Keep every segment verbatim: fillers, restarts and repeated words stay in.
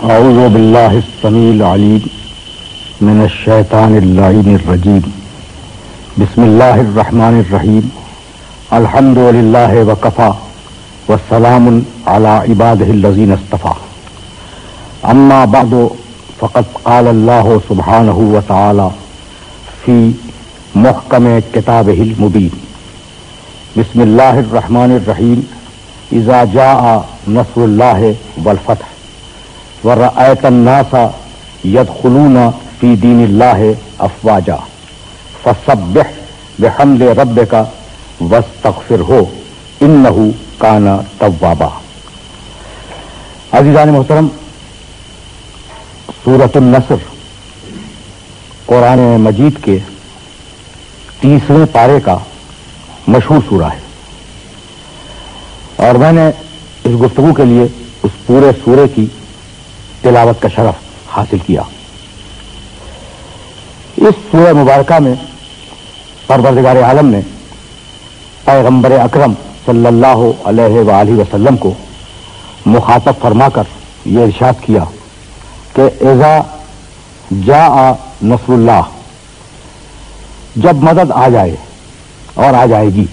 اعوذ باللہ السمیع العلیم من الشیطان اللعین الرجیم بسم اللہ الرحمن الرحیم الحمد للہ وکفی والسلام علی عبادہ الذین اصطفی اما بعد فقد قال اللہ سبحانہ وتعالی فی محکم کتابہ المبین بسم اللہ الرحمن الرحیم اذا جاء نصر اللہ والفتح وَرَأَيْتَ النَّاسَ يَدْخُلُونَ فِي دِينِ اللَّهِ أَفْوَاجًا فَسَبِّحْ بِحَمْدِ رَبِّكَ وَاسْتَغْفِرْهُ إِنَّهُ كَانَ تَوَّابًا۔ عزیزان محترم، سورۃ النصر قرآن مجید کے تیسرے پارے کا مشہور سورہ ہے، اور میں نے اس گفتگو کے لیے اس پورے سورے کی تلاوت کا شرف حاصل کیا۔ اس سورہ مبارکہ میں پروردگار عالم نے پیغمبر اکرم صلی اللہ علیہ وآلہ وسلم کو مخاطب فرما کر یہ ارشاد کیا کہ اذا جاء نصر اللہ، جب مدد آ جائے اور آ جائے گی،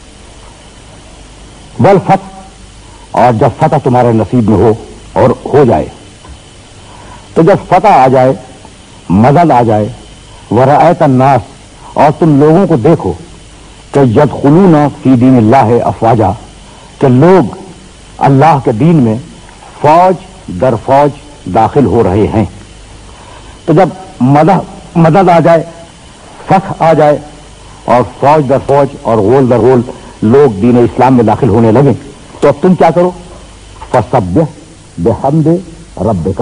والفتح، اور جب فتح تمہارے نصیب میں ہو اور ہو جائے، تو جب فتح آ جائے، مدد آ جائے، ورأیت الناس، اور تم لوگوں کو دیکھو کہ یدخلون فی دین اللہ افواجا، کہ لوگ اللہ کے دین میں فوج در فوج داخل ہو رہے ہیں۔ تو جب مدد مدد آ جائے، فتح آ جائے، اور فوج در فوج اور غول در غول لوگ دین اسلام میں داخل ہونے لگیں، تو اب تم کیا کرو؟ فسبح بحمد ربک،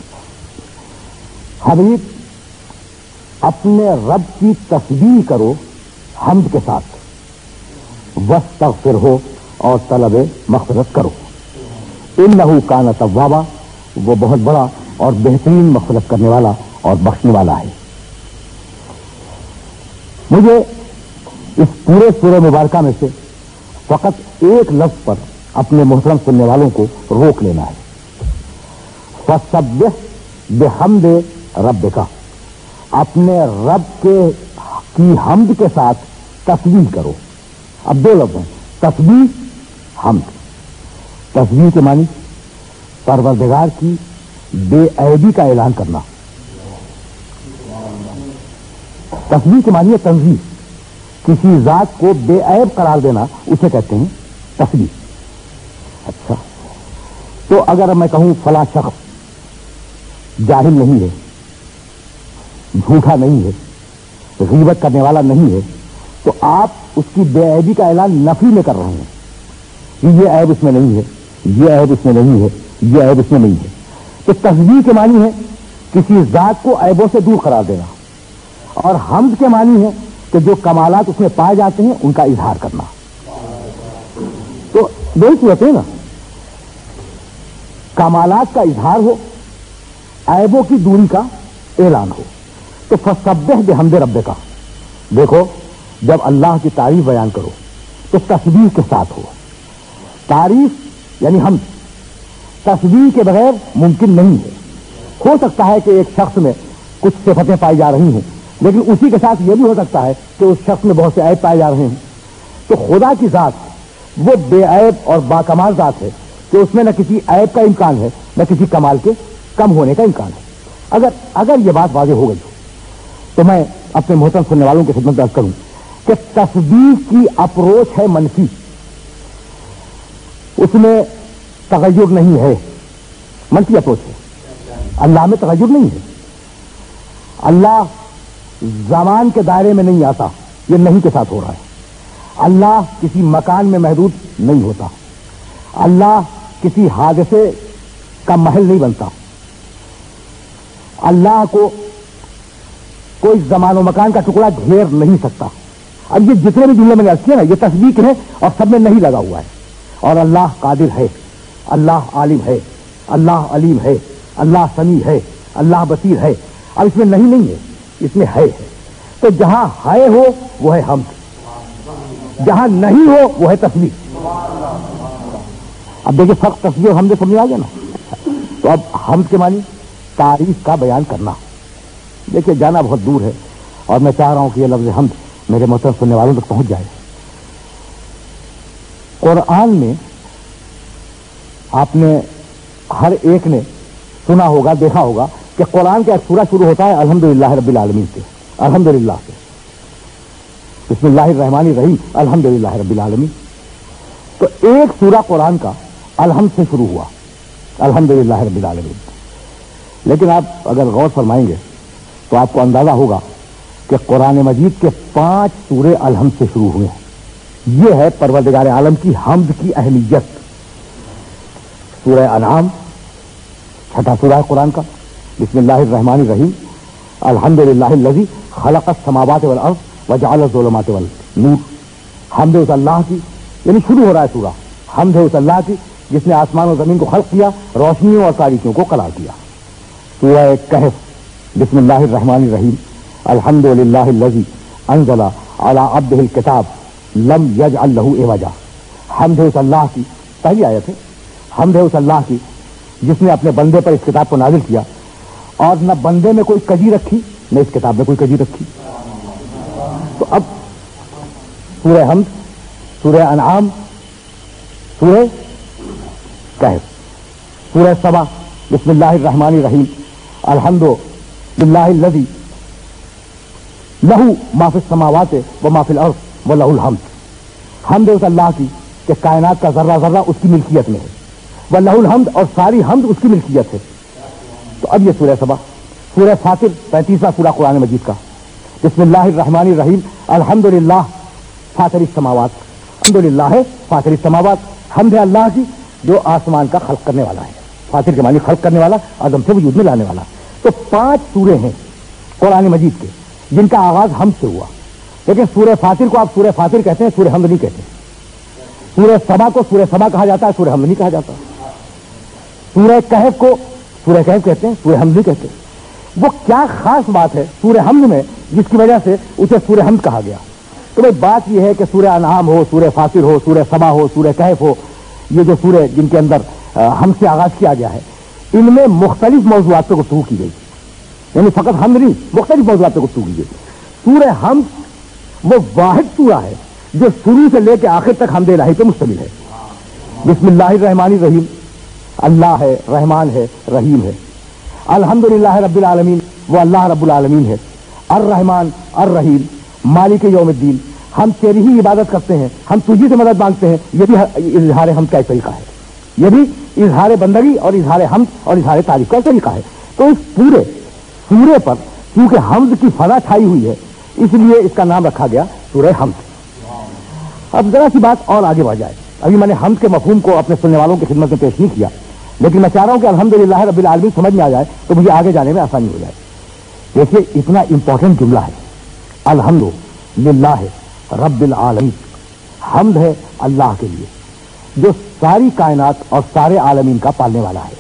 حبیب اپنے رب کی تسبیح کرو حمد کے ساتھ، واستغفرہ، اور طلب مغفرت کرو، انہ کان توابا، وہ بہت بڑا اور بہترین مغفرت کرنے والا اور بخشنے والا ہے۔ مجھے اس پورے سورہ مبارکہ میں سے فقط ایک لفظ پر اپنے محترم سننے والوں کو روک لینا ہے، فسبح بحمد ربک، اپنے رب کے کی حمد کے ساتھ تسبیح کرو۔ اب دو لفظ ہیں، تسبیح، حمد۔ تسبیح کے معنی پروردگار کی بے عیبی کا اعلان کرنا، تسبیح کے معنی ہے تنزیہ، کسی ذات کو بے عیب قرار دینا، اسے کہتے ہیں تسبیح۔ اچھا، تو اگر میں کہوں فلاں شخص جاہل نہیں ہے، جھوٹا نہیں ہے، غیبت کرنے والا نہیں ہے، تو آپ اس کی بے عیبی کا اعلان نفی میں کر رہے ہیں کہ یہ عیب اس میں نہیں ہے، یہ عیب اس میں نہیں ہے، یہ عیب اس میں نہیں ہے۔ تو تسبیح کے معنی ہے کسی ذات کو عیبوں سے دور قرار دینا، اور حمد کے معنی ہے کہ جو کمالات اس میں پائے جاتے ہیں ان کا اظہار کرنا۔ تو دو ہی صورتیں نا، کمالات کا اظہار ہو، عیبوں کی دوری کا اعلان ہو۔ تو فسبح بحمد ربک، دیکھو جب اللہ کی تعریف بیان کرو تو تسبیح کے ساتھ ہو۔ تعریف یعنی حمد تسبیح کے بغیر ممکن نہیں ہے۔ ہو سکتا ہے کہ ایک شخص میں کچھ صفتیں پائی جا رہی ہیں، لیکن اسی کے ساتھ یہ بھی ہو سکتا ہے کہ اس شخص میں بہت سے عیب پائے جا رہے ہیں۔ تو خدا کی ذات وہ بے عیب اور باکمال ذات ہے کہ اس میں نہ کسی عیب کا امکان ہے، نہ کسی کمال کے کم ہونے کا امکان ہے۔ اگر اگر یہ بات واضح ہو گئی تو میں اپنے محترم سننے والوں کی خدمت عرض کروں کہ تسبیح کی اپروچ ہے منفی، اس میں تغیر نہیں ہے، منفی اپروچ ہے۔ اللہ میں تغیر نہیں ہے، اللہ زمان کے دائرے میں نہیں آتا، یہ نہیں کے ساتھ ہو رہا ہے۔ اللہ کسی مکان میں محدود نہیں ہوتا، اللہ کسی حادثے کا محل نہیں بنتا، اللہ کو کوئی زمان و مکان کا ٹکڑا گھیر نہیں سکتا۔ اب یہ جتنے بھی جملے میں نے عرض کیے نا، یہ تصدیق ہے اور سب میں نہیں لگا ہوا ہے۔ اور اللہ قادر ہے، اللہ عالم ہے، اللہ علیم ہے، اللہ سمیع ہے، اللہ بصیر ہے۔ اب اس میں نہیں نہیں ہے، اس میں ہے ہے۔ تو جہاں ہے ہو وہ ہے حمد، جہاں نہیں ہو وہ ہے تسبیح۔ اب دیکھیے فرق تسبیح اور حمد سمجھ آ گیا نا۔ تو اب حمد کے معنی تعریف کا بیان کرنا. دیکھیے جانا بہت دور ہے اور میں چاہ رہا ہوں کہ یہ لفظ حمد میرے محترم سننے والوں تک پہنچ جائے. قرآن میں آپ نے ہر ایک نے سنا ہوگا, دیکھا ہوگا کہ قرآن کا ایک سورہ شروع ہوتا ہے الحمدللہ رب العالمین سے, الحمدللہ سے, بسم اللہ الرحمن الرحیم الحمدللہ رب العالمین. تو ایک سورہ قرآن کا الحمد سے شروع ہوا, الحمدللہ رب العالمین. لیکن آپ اگر غور فرمائیں گے تو آپ کو اندازہ ہوگا کہ قرآن مجید کے پانچ سورے الحمد سے شروع ہوئے ہیں. یہ ہے پروردگار عالم کی حمد کی اہمیت. سورہ انعام چھٹا سورہ ہے قرآن کا, بسم اللہ الرحمن الرحیم الحمدللہ الذی خلق السماوات والارض وجعل الظلمات والنور. حمد اس اللہ کی, یعنی شروع ہو رہا ہے سورہ, حمد ہے اس اللہ کی جس نے آسمان و زمین کو خلق کیا, روشنیوں اور تاریکیوں کو قرار دیا. سورہ کہف بسم اللہ الرحمن الرحیم الحمدللہ الذی انزل علی عبدہ الکتاب لم یجعل لہ عوجا. حمد ہے اس اللہ کی, پہلی آیت ہے, حمد ہے اس اللہ کی جس نے اپنے بندے پر اس کتاب کو نازل کیا اور نہ بندے میں کوئی کجی رکھی نہ اس کتاب میں کوئی کجی رکھی. تو اب سورہ حمد, سورہ انعام, سورہ کہف, سورہ سبا بسم اللہ الرحمن الرحیم الحمدللہ الذی لہ ما فی السماوات و ما فی الارض و لہ الحمد. حمد اس اللہ کی کہ کائنات کا ذرہ ذرہ اس کی ملکیت میں ہے, و لہ الحمد اور ساری حمد اس کی ملکیت ہے. تو اب یہ سورہ سبا. سورہ فاطر پینتیسواں سورہ قرآن مجید کا, بسم اللہ الرحمن الرحیم الحمدللہ فاطر السماوات, الحمدللہ ہے فاطر السماوات, حمد ہے اللہ کی جو آسمان کا خلق کرنے والا ہے. فاطر کے معنی خلق کرنے والا, عدم سے وجود میں لانے والا. تو پانچ سورے ہیں قرآن مجید کے جن کا آغاز حمد سے ہوا. لیکن سورہ فاطر کو آپ سورہ فاطر کہتے ہیں, سورہ حمد نہیں کہتے. سورہ سبا کو سورہ سبا کہا جاتا ہے, سورہ حمد نہیں کہا جاتا. سورہ کہف کو سورہ کہف کہتے ہیں, سورہ حمد نہیں کہتے. وہ کیا خاص بات ہے سورہ حمد میں جس کی وجہ سے اسے سورہ حمد کہا گیا؟ تو بھائی بات یہ ہے کہ سورہ انعام ہو, سورہ فاطر ہو, سورہ سبا ہو, سورہ کہف ہو, یہ جو سورے جن کے اندر حمد سے آغاز کیا گیا ہے, ان میں مختلف موضوعات پہ گفتگو کی گئی. یعنی فقط حمد نہیں, مختلف موضوعات پہ گفتگو کی گئی. سورہ حمد وہ واحد سورہ ہے جو شروع سے لے کے آخر تک حمد الہی پہ مشتمل ہے. بسم اللہ الرحمن الرحیم, اللہ ہے, رحمان ہے, رحیم ہے. الحمدللہ رب العالمین, وہ اللہ رب العالمین ہے. الرحمن الرحیم, مالک یوم الدین, ہم تیری ہی عبادت کرتے ہیں, ہم تجھی سے مدد مانگتے ہیں. یہ بھی اظہار حمد کا ایک طریقہ ہے, یہ بھی اظہار بندگی اور اظہار حمد اور اظہار تعریف کا ایک طریقہ ہے. تو اس پورے سورے پر کیونکہ حمد کی فضا چھائی ہوئی ہے اس لیے اس کا نام رکھا گیا سورہ حمد. اب ذرا سی بات اور آگے بڑھ جائے. ابھی میں نے حمد کے مفہوم کو اپنے سننے والوں کی خدمت میں پیش نہیں کیا, لیکن میں چاہ رہا ہوں کہ الحمدللہ رب العالمین سمجھ میں آ جائے تو مجھے آگے جانے میں آسانی ہو جائے. دیکھیے اتنا امپورٹنٹ جملہ ہے الحمدللہ رب العالمین. حمد ہے اللہ کے لیے جو ساری کائنات اور سارے عالمین کا پالنے والا ہے.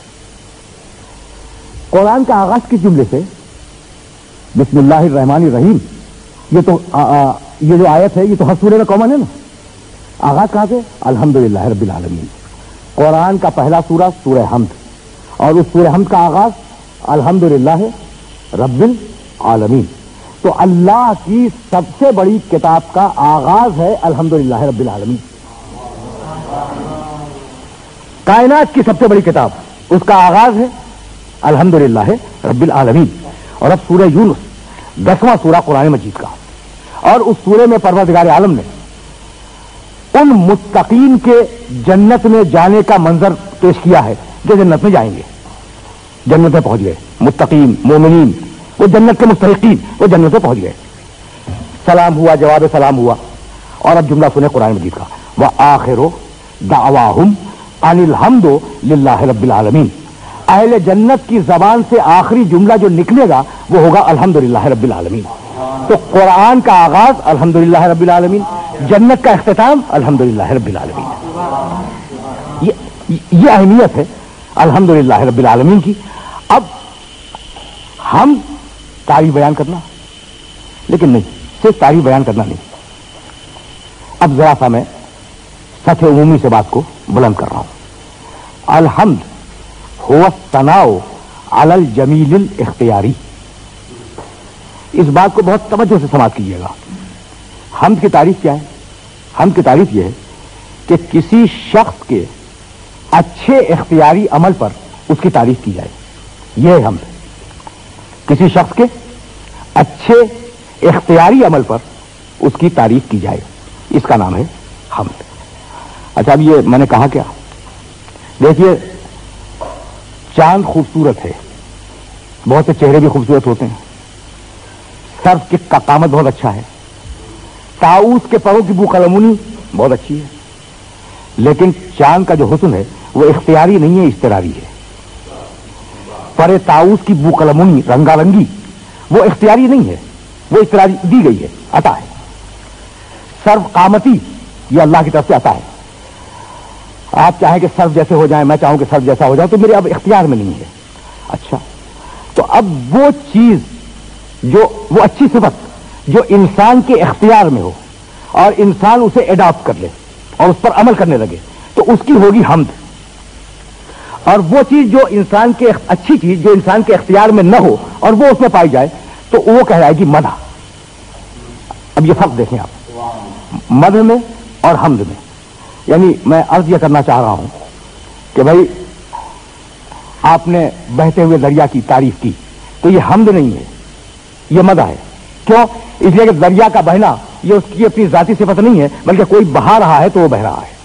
قرآن کا آغاز کس جملے سے؟ بسم اللہ الرحمن الرحیم. یہ تو آ, آ, یہ جو آیت ہے یہ تو ہر سورے میں کامن ہے نا. آغاز کہاں سے؟ الحمدللہ رب العالمین. قرآن کا پہلا سورہ سورہ حمد, اور اس سورہ حمد کا آغاز الحمدللہ رب العالمین. تو اللہ کی سب سے بڑی کتاب کا آغاز ہے الحمدللہ رب العالمین. کائنات کی سب سے بڑی کتاب, اس کا آغاز ہے الحمدللہ رب العالمین. اور اب سورہ یونس دسواں سورہ قرآن مجید کا, اور اس سورے میں پروردگار عالم نے ان متقین کے جنت میں جانے کا منظر پیش کیا ہے جو جنت میں جائیں گے, جنت میں پہنچ گئے. متقین مومنین وہ جنت کے مستحقین وہ جنت میں پہنچ گئے. سلام ہوا, جواب سلام ہوا. اور اب جملہ سنے قرآن مجید کا, وآخر دعواہم ان الحمد للہ رب العالمین. اہل جنت کی زبان سے آخری جملہ جو نکلے گا وہ ہوگا الحمدللہ رب العالمین. تو قرآن کا آغاز الحمدللہ رب العالمین, جنت کا اختتام الحمدللہ رب العالمین. یہ, یہ اہمیت ہے الحمدللہ رب العالمین کی. اب ہم تعریف بیان کرنا, لیکن نہیں صرف تعریف بیان کرنا نہیں. اب ذرا سا میں سطح عمومی سے بات کو بلند کر رہا ہوں. الحمد हुवा सनाओ अलल जमीलिल इख्तियारी। इस बात को बहुत तवज्जो से समाप्त कीजिएगा। हम्द की तारीफ क्या है? हम्द की तारीफ यह है कि किसी शख्स के अच्छे इख्तियारी अमल पर उसकी तारीफ की जाए, यह है हम्द। किसी शख्स के अच्छे इख्तियारी अमल पर उसकी तारीफ की जाए, इसका नाम है हम्द। अच्छा, अब ये मैंने कहा क्या? देखिए, चांद खूबसूरत है, बहुत से चेहरे भी खूबसूरत होते हैं, सर्फ की का कामत बहुत अच्छा है, ताऊस के परों की बुकलमुनी बहुत अच्छी है, लेकिन चांद का जो हुस्न है वो इख्तियारी नहीं है, इस्तरारी है। परे ताऊस की बुकलमुनी रंगारंगी वो इख्तियारी नहीं है, वो इस्तरारी दी गई है, अता है। सर्फ कामती ये अल्लाह की तरफ से अता है। आप चाहें कि सर्फ जैसे हो जाए, मैं चाहूं कि सर्फ जैसा हो जाए, तो मेरे अब इख्तियार में नहीं है। अच्छा, तो अब वो चीज जो वो अच्छी सिफत जो इंसान के इख्तियार में हो और इंसान उसे एडॉप्ट कर ले और उस पर अमल करने लगे, तो उसकी होगी हम्द। और वो चीज जो इंसान के अच्छी चीज जो इंसान के इख्तियार में न हो और वो उसमें पाई जाए, तो वो कहलाएगी मदह। अब ये फर्क देखें आप मदह में और हम्द में। यानी मैं अर्ज यह करना चाह रहा हूं कि भाई आपने बहते हुए दरिया की तारीफ की, तो ये हम्द नहीं है, ये मदह है। क्यों? इसलिए कि दरिया का बहना ये उसकी अपनी जाती सिफत नहीं है, बल्कि कोई बहा रहा है तो वो बह रहा है।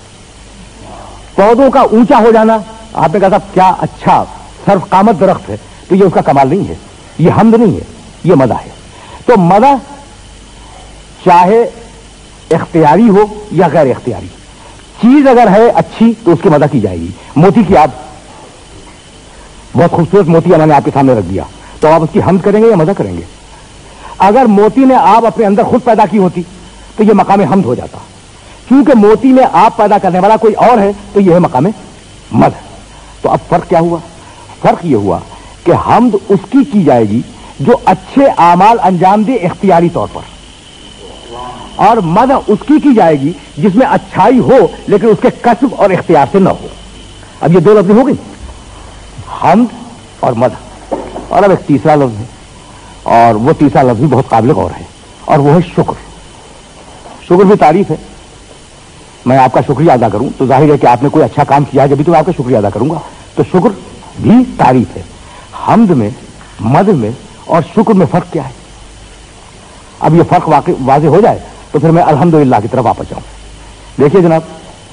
पौधों का ऊंचा हो जाना, आपने कहा था क्या अच्छा सर्फ कामत दरख्त है, तो ये उसका कमाल नहीं है, ये हम्द नहीं है, ये मदह है। तो मदह चाहे इख्तियारी हो या गैर इख्तियारी, चीज अगर है अच्छी तो उसकी मदह की जाएगी। मोती की आप बहुत खूबसूरत मोती मैंने आपके सामने रख दिया, तो आप उसकी हम्द करेंगे या मदह करेंगे? अगर मोती ने आप अपने अंदर खुद पैदा की होती तो यह मकाम हम्द हो जाता। क्योंकि मोती में आप पैदा करने वाला कोई और है, तो यह है मकाम मदह। तो अब फर्क क्या हुआ? फर्क यह हुआ कि हम्द उसकी की जाएगी जो अच्छे आमाल अंजाम दे इख्तियारी तौर पर, और मदह उसकी की जाएगी जिसमें अच्छाई हो लेकिन उसके कसब और इख्तियार से न हो। अब ये दो लफ्ज़ हो गई, हम्द और मदह। और अब एक तीसरा लफ्ज है, और वो तीसरा लफ्ज भी बहुत काबिल गौर है, और वो है शुक्र। शुक्र भी तारीफ है। मैं आपका शुक्रिया अदा करूं तो जाहिर है कि आपने कोई अच्छा काम किया है, जब भी तो मैं आपका शुक्रिया अदा करूंगा। तो शुक्र भी तारीफ है। हम्द में, मदह में और शुक्र में फर्क क्या है? अब ये फर्क वाज़े हो जाए तो फिर मैं अल्हम्दुलिल्लाह की तरफ वापस जाऊं। देखिए जनाब,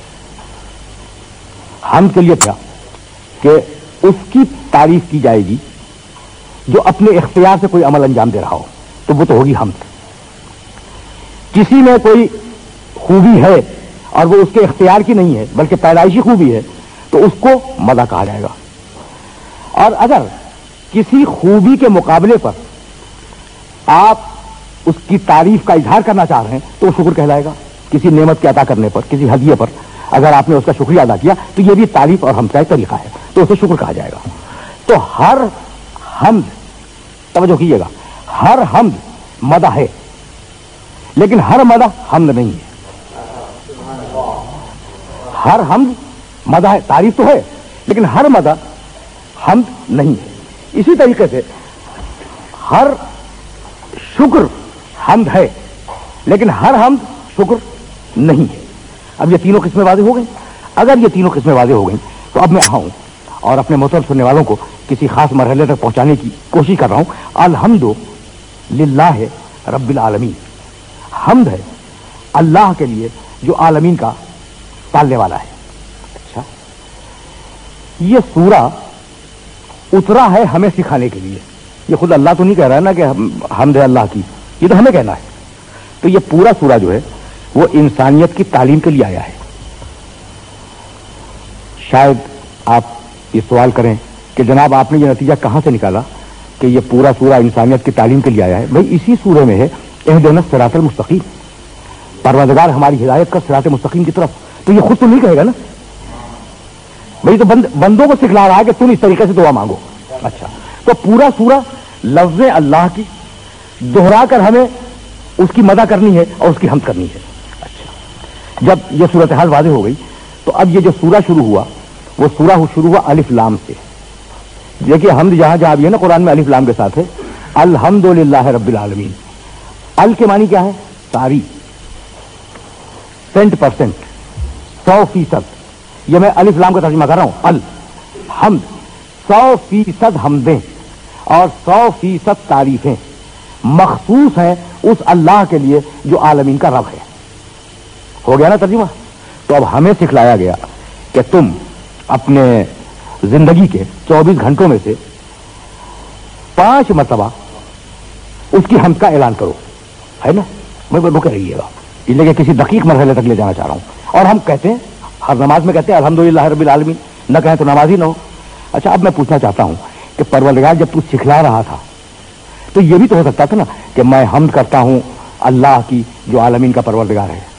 हम्द के लिए क्या कि उसकी तारीफ की जाएगी जो अपने इख्तियार से कोई अमल अंजाम दे रहा हो, तो वो तो होगी हम्द। किसी में कोई खूबी है और वो उसके इख्तियार की नहीं है बल्कि पैदाइशी खूबी है, तो उसको मदह कहा जाएगा। और अगर किसी खूबी के मुकाबले पर आप उसकी तारीफ का इजहार करना चाह रहे हैं तो वो शुक्र कहलाएगा। किसी नेमत के अता करने पर, किसी हदिये पर अगर आपने उसका शुक्रिया अदा किया, तो ये भी तारीफ और हम्द का एक तरीका है, तो उसे शुक्र कहा जाएगा। तो हर हम्द, तवज्जो कीजिएगा, हर हम्द मदह है, लेकिन हर मदह हम्द नहीं है। हर हम्द मदह है, तारीफ तो है, लेकिन हर मदह हम्द नहीं है। इसी तरीके से हर शुक्र हम्द है, लेकिन हर हम्द शुक्र नहीं है। अब ये तीनों किस्में वाज़ेह हो गई। अगर ये तीनों किस्में वाज़ेह हो गई, तो अब मैं आऊं और अपने मोहतरम सुनने वालों को किसी खास मरहले तक पहुंचाने की कोशिश कर रहा हूं। अल्हम्दु लिल्लाह रब्बिल आलमीन। हम्द है अल्लाह के लिए जो आलमीन का पालने वाला है। अच्छा, ये सूरा उतरा है हमें सिखाने के लिए। ये खुद अल्लाह तो नहीं कह रहा है ना कि हम्द है अल्लाह की, ये तो हमें कहना है। तो ये पूरा सूरा जो है वो इंसानियत की तालीम के लिए आया है। शायद आप ये सवाल करें कि जनाब आपने ये नतीजा कहां से निकाला कि ये पूरा सूरा इंसानियत की तालीम के लिए आया है? भाई इसी सूरे में है इहदिना सिरातल मुस्तकीम, परवरदिगार हमारी हिदायत कर सिरात मुस्तकीम की तरफ। तो ये खुद तो नहीं कहेगा ना भाई, तो बंद, बंदों को सिखला रहा है कि तुम इस तरीके से दुआ मांगो। अच्छा, तो पूरा सूरा लफ्ज़ अल्लाह की दोहरा कर हमें उसकी मदद करनी है और उसकी हम्द करनी है। अच्छा, जब यह सूरत हाल वाज़ेह हो गई, तो अब ये जो सूरा शुरू हुआ वो सूरा शुरू हुआ अलिफ लाम से। देखिए हमद जहां जहां भी है ना कुरान में अलिफ लाम के साथ है, अल्हम्दुलिल्लाह रब्बिल आलमीन। अल के मानी क्या है? सारी, सेंट परसेंट, सौ फीसद। ये मैं अलिफ लाम का तर्जुमा कर रहा हूं। अल हमद, सौ फीसद हमदें और सौ फीसद तारीफें मखसूस हैं उस अल्लाह के लिए जो आलमीन का रब है। हो गया ना तर्जुमा? तो अब हमें सिखलाया गया कि तुम अपने जिंदगी के चौबीस घंटों में से पांच मरतबा उसकी हमद का ऐलान करो, है ना? मैं रुके रहिएगा, इसलिए किसी दकीक मरहले तक ले जाना चाह रहा हूं। और हम कहते हैं, हर नमाज में कहते हैं अल्हम्दुलिल्लाह रब्बिल आलमीन, न कहें तो नमाज ही ना हो। अच्छा, अब मैं पूछना चाहता हूं कि परवरदिगार जब तू सिखला रहा था तो यह भी तो हो सकता था ना कि मैं हमद करता हूं अल्लाह की जो आलमीन का परवरदिगार है।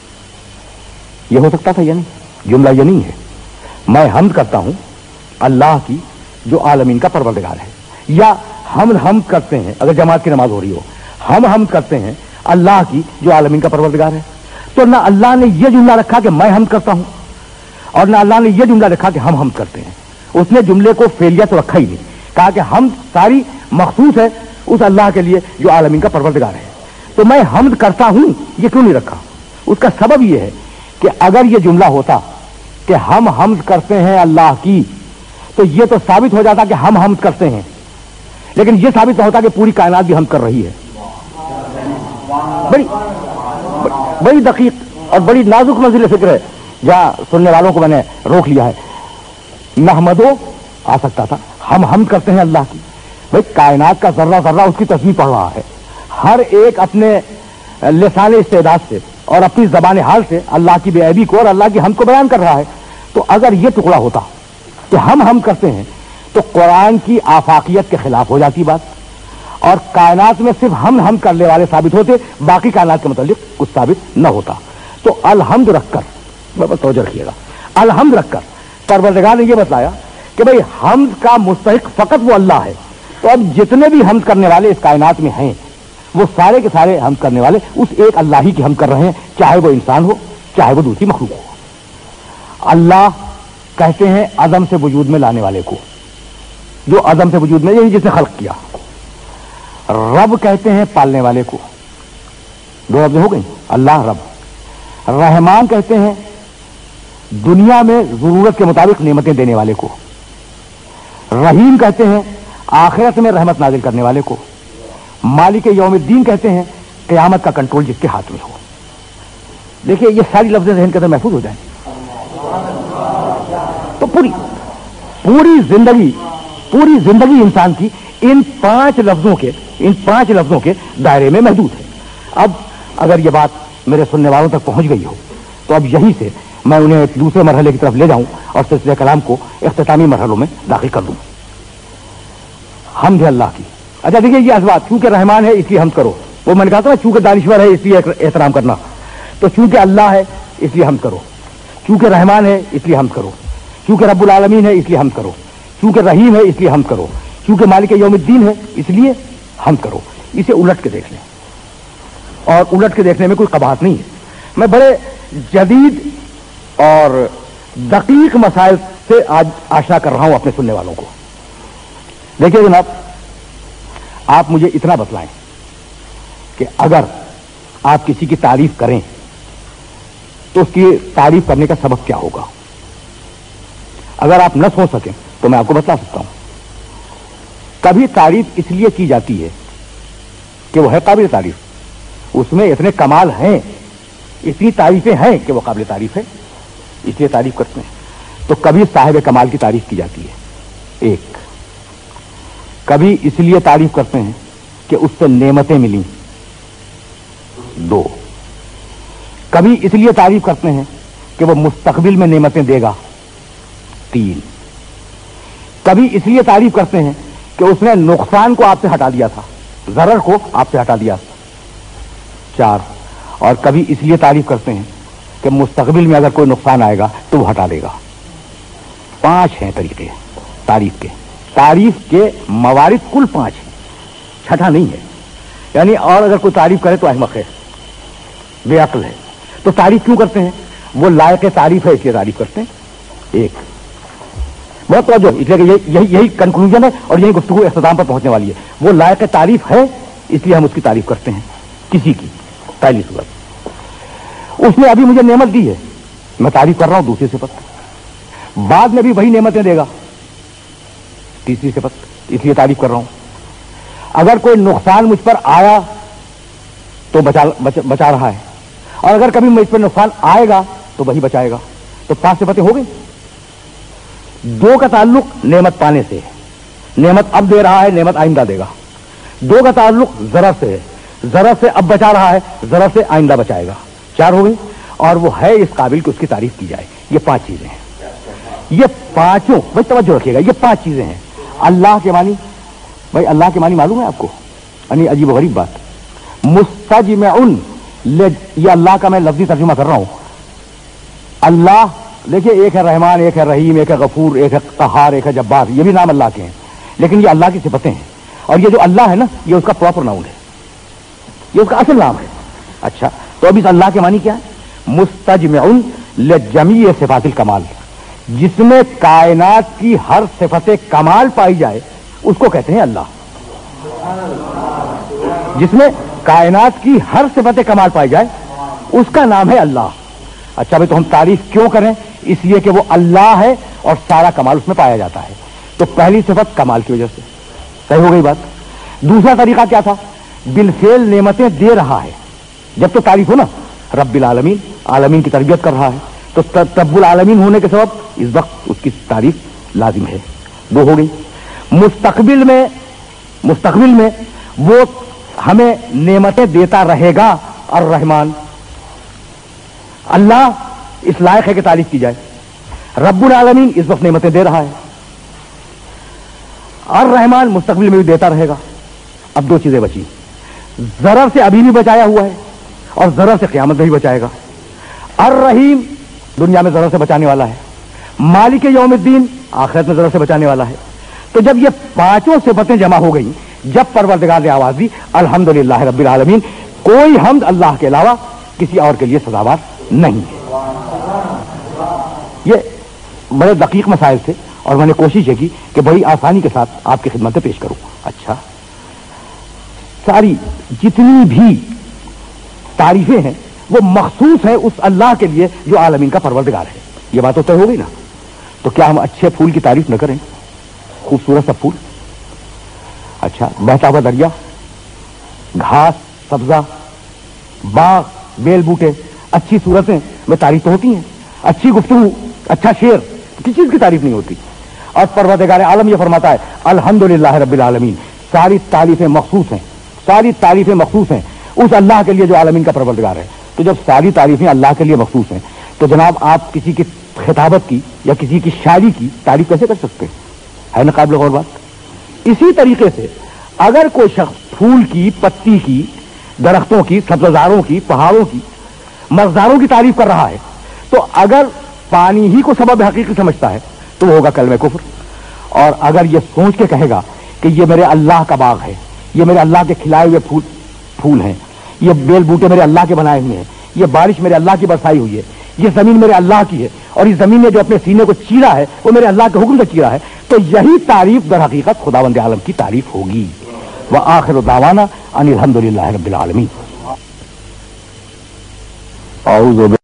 यह हो सकता था या नहीं? जुमला यह नहीं है, मैं हमद करता हूं अल्लाह की जो आलमीन का परवरदिगार है। या हम हम करते हैं, अगर जमात की नमाज हो रही हो, हम हम करते हैं अल्लाह की जो आलमीन का परवरदिगार है। तो ना अल्लाह ने यह जुमला रखा कि मैं हमद करता हूं और ना अल्लाह ने यह जुमला रखा कि हम हम करते हैं। उसने जुमले को फेलिया तो रखा ही नहीं, कहा कि हम सारी मखसूस है उस अल्लाह के लिए जो आलमीन का परवरदिगार है। तो मैं हमद करता हूं ये क्यों नहीं रखा? उसका सबब यह है कि अगर यह जुमला होता कि हम हमद करते हैं अल्लाह की, तो यह तो साबित हो जाता कि हम हमद करते हैं, लेकिन यह साबित होता कि पूरी कायनात भी हम कर रही है। बड़ी बड़ी दकीक और बड़ी नाजुक मंजिल फिक्र है, जहां सुनने वालों को मैंने रोक लिया है। नहमदो आ सकता था, हम हम करते हैं अल्लाह की। भाई कायनात का जर्रा जर्रा उसकी तस्वीर पढ़ रहा है, हर एक अपने लिसाने इस्तेदाद से और अपनी जबान हाल से अल्लाह की बेअबी को और अल्लाह की हम को बयान कर रहा है। तो अगर यह टुकड़ा होता कि हम हम करते हैं तो कुरान की आफाकियत के खिलाफ हो जाती बात, और कायनात में सिर्फ हम हम करने वाले साबित होते, बाकी कायनात के मुतालिक कुछ साबित न होता। तो अलहम्द रखकर, बस तवज्जो रखिएगा, अलहम्द रखकर परवरदिगार ने यह बतलाया कि भाई हमद का मुस्तहिक फकत वो अल्लाह है। तो अब जितने भी हमद करने वाले इस कायनात में हैं, वो सारे के सारे हमद करने वाले उस एक अल्लाह ही की हम कर रहे हैं, चाहे वो इंसान हो चाहे वो दूसरी मखलूक हो। अल्लाह कहते हैं अदम से वजूद में लाने वाले को, जो अदम से वजूद में, यही जिसने खल्क किया। रब कहते हैं पालने वाले को, दो लफ्ज़ हो गई, अल्लाह रब। रहमान कहते हैं दुनिया में जरूरत के मुताबिक नेमतें देने वाले को। रहीम कहते हैं आखिरत में रहमत नाजिल करने वाले को। मालिक यौमुद्दीन कहते हैं क़यामत का कंट्रोल जिसके हाथ में हो। देखिए ये सारी लफ्ज़ें ज़हन के अंदर महफूज हो जाएं तो पूरी पूरी जिंदगी पूरी जिंदगी इंसान की इन पांच लफ्जों के इन पांच लफ्जों के दायरे में महदूद है। अब अगर ये बात मेरे सुनने वालों तक पहुंच गई हो तो अब यहीं से मैं उन्हें एक दूसरे मरहले की तरफ ले जाऊं और सिलसिले कलाम को इख्तितामी मरहलों में दाखिल कर दूं। हमद अल्लाह की। अच्छा देखिए ये असबाब, चूंकि रहमान है इसलिए हम करो, वो मैंने कहा था चूंकि दानिश्वर है इसलिए एहतराम करना, तो चूंकि अल्लाह है इसलिए हम करो, चूंकि रहमान है इसलिए हम करो, चूंकि रब्बुल आलमीन है इसलिए हम करो, चूंकि रहीम है इसलिए हम करो, चूंकि मालिक यौमुद्दीन है इसलिए हम करो। इसे उलट के देख लें, और उलट के देखने में कोई कबाहत नहीं है। मैं बड़े जदीद और दकीक मसाइल से आज आशना कर रहा हूं अपने सुनने वालों को। देखिए जनाब, आप मुझे इतना बतलाएं कि अगर आप किसी की तारीफ करें तो उसकी तारीफ करने का सबक क्या होगा। अगर आप न सोच सकें तो मैं आपको बता सकता हूं। कभी तारीफ इसलिए की जाती है कि वो है काबिल तारीफ, उसमें इतने कमाल हैं, इतनी तारीफें हैं कि वो काबिल तारीफ है, इसलिए तारीफ करते हैं। तो कभी साहिब कमाल की तारीफ की जाती है एक, कभी इसलिए तारीफ करते हैं कि उससे नेमतें मिली दो, कभी इसलिए तारीफ करते हैं कि वो मुस्तकबिल में नेमतें देगा तीन, कभी इसलिए तारीफ करते हैं कि उसने नुकसान को आपसे हटा दिया था, जरर को आपसे हटा दिया चार, और कभी इसलिए तारीफ करते हैं कि मुस्तकबिल में अगर कोई नुकसान आएगा तो वो हटा देगा। पांच हैं तरीके तारीफ के। तारीफ के मवारिद कुल पांच हैं, छठा नहीं है। यानी और अगर कोई तारीफ करे तो अहमक है, बेअक्ल है। तो तारीफ क्यों करते हैं? वो लायक तारीफ है इसलिए तारीफ करते हैं एक। बहुत तवज्जो, इसलिए कि यही यही यही कंक्लूजन है और यही गुफ्तगू इख्तिताम पर पहुंचने वाली है। वो लायक तारीफ है, इसलिए हम उसकी तारीफ करते हैं किसी की। पहली सूरत, उसने अभी मुझे नेमत दी है, मैं तारीफ कर रहा हूं दूसरी सिफत, बाद में भी वही नेमतें देगा, तीसरी सिफत, इसलिए तारीफ कर रहा हूं। अगर कोई नुकसान मुझ पर आया तो बचा बच, बचा रहा है, और अगर कभी मुझ पर नुकसान आएगा तो वही बचाएगा। तो पांच सिफतें हो गई। दो का ताल्लुक नेमत पाने से है, नेमत अब दे रहा है, नेमत आइंदा देगा। दो का ताल्लुक जरर से है, जरर से अब बचा रहा है, जरर से आइंदा बचाएगा। चार हो गई। और वो है इस काबिल कि उसकी तारीफ की जाए। ये पांच चीजें हैं, ये पांचों, भाई तवज्जो रखिएगा, ये पांच चीजें हैं। अल्लाह के मानी, भाई अल्लाह के मानी मालूम है आपको? यानी अजीब गरीब बात, मुस्तजमिउन, ये अल्लाह का मैं लफ्जी तर्जुमा कर रहा हूं। अल्लाह देखिए, एक है रहमान, एक है रहीम, एक है गफूर, एक है कहार, एक है जब्बार, ये भी नाम अल्लाह के हैं, लेकिन ये अल्लाह की सिफतें हैं। और ये जो अल्लाह है ना, ये उसका प्रॉपर नाउन है, ये उसका असल नाम है। अच्छा, तो अब इस अल्लाह के मानी क्या है? मुस्तजमिउन लिजमीय सिफातिल कमाल, जिसमें कायनात की हर सिफत कमाल पाई जाए उसको कहते हैं अल्लाह। जिसमें कायनात की हर सिफत कमाल पाई जाए उसका नाम है अल्लाह। अच्छा भाई, तो हम तारीफ क्यों करें? इसलिए कि वो अल्लाह है और सारा कमाल उसमें पाया जाता है। तो पहली सिफत कमाल की वजह से, सही हो गई बात। दूसरा तरीका क्या था? बिलफेल नेमतें दे रहा है, जब तो तारीफ हो ना, रब्बिल आलमीन, आलमीन की तरबियत कर रहा है, तो रब्बुल आलमीन होने के सबब इस वक्त उसकी तारीफ लाजिम है। दो हो गई। मुस्तकबिल में, मुस्तकबिल में वो हमें नेमतें देता रहेगा। और रहमान, अल्लाह इस लायक है कि तारीफ की जाए, रब्बुल आलमीन इस वक्त नेमतें दे रहा है, और रहमान मुस्तकबिल में भी देता रहेगा। अब दो चीजें बची, जरर से अभी भी बचाया हुआ है और जरर से क़यामत में भी बचाएगा। और रहीम दुनिया में जरर से बचाने वाला है, मालिक यौमिद्दीन आखिरत में जरर से बचाने वाला है। तो जब ये पांचों सिफतें जमा हो गई, जब परवरदिगार ने आवाज दी अल्हम्दुलिल्लाह रब्बिल आलमीन, कोई हम्द अल्लाह के अलावा किसी और के लिए सजावार नहीं है। ये बड़े दकीक मसाइल थे और मैंने कोशिश की कि बड़ी आसानी के साथ आपकी खिदमत में पेश करूं। अच्छा, सारी जितनी भी तारीफें हैं वो मखसूस है उस अल्लाह के लिए जो आलमीन का परवरदिगार है। ये बात तो तय हो गई ना। तो क्या हम अच्छे फूल की तारीफ न करें? खूबसूरत सा फूल, अच्छा बहता हुआ दरिया, घास सब्जा, बाग बेल बूटे, अच्छी सूरतें में तारीफ तो होती हैं। अच्छी गुफ्तगू, अच्छा शेर, किसी चीज की तारीफ नहीं होती। और परवरदिगार आलम ये फरमाता है अल्हम्दुलिल्लाह रब्बिल आलमीन, सारी तारीफें मखसूस हैं, सारी तारीफें मखसूस हैं उस अल्लाह के लिए जो आलमीन का परवरदिगार है। तो जब सारी तारीफें अल्लाह के लिए मखसूस हैं, तो जनाब आप किसी की खिताबत की या किसी की शायरी की तारीफ कैसे कर सकते हैं? है ना काबिल गौर बात। इसी तरीके से अगर कोई शख्स फूल की, पत्ती की, दरख्तों की, सब्जारों की, पहाड़ों की, मज़दारों की तारीफ कर रहा है, तो अगर पानी ही को सबब हकीकी समझता है तो वो होगा कलमे कुफ्र। और अगर ये सोच के कहेगा कि ये मेरे अल्लाह का बाग है, ये मेरे अल्लाह के खिलाए हुए फूल फूल हैं, ये बेल बूटे मेरे अल्लाह के बनाए हुए हैं, ये बारिश मेरे अल्लाह की बरसाई हुई है, ये जमीन मेरे अल्लाह की है, और इस जमीन ने जो अपने सीने को चीरा है वो मेरे अल्लाह के हुक्म से चीरा है, तो यही तारीफ दर हकीकत खुदावंद आलम की तारीफ होगी। व आखिर दावाना अनिल हम्दुलिल्लाहि रब्बिल आलमीन।